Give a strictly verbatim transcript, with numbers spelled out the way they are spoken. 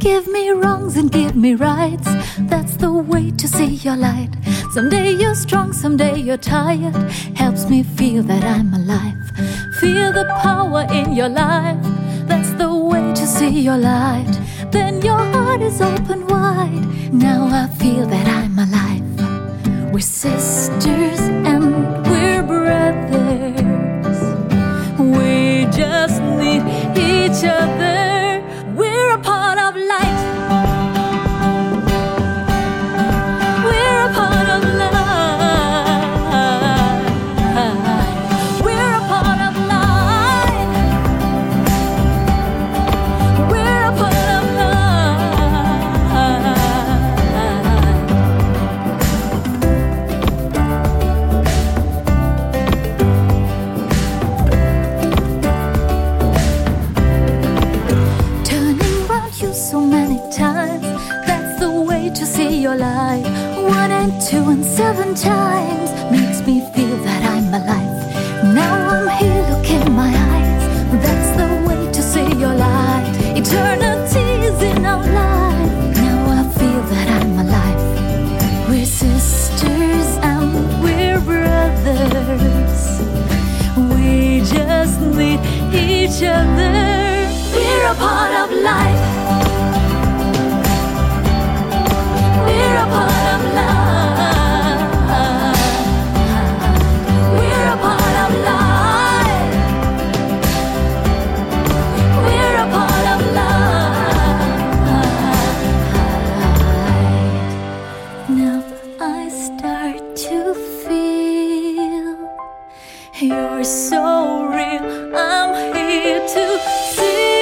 Give me wrongs and give me rights. That's the way to see your light. Someday you're strong, someday you're tired. Helps me feel that I'm alive. Feel the power in your life. That's the way to see your light. Then your heart is open wide. Now I feel that I'm alive. We're sisters and we're brothers. We just need each other. We're a part of light. We're a part of light. We're a part of light. We're a part of so many times. That's the way to see your light. One and two and seven times makes me feel that I'm alive. Now I'm here, look in my eyes. That's the way to see your light. Eternity is in our life. Now I feel that I'm alive. We're sisters and we're brothers. We just need each other. We're a part of life. We're a part of life. We're a part of life. We're a part of life. Now I start to feel you're so real. I'm here to see.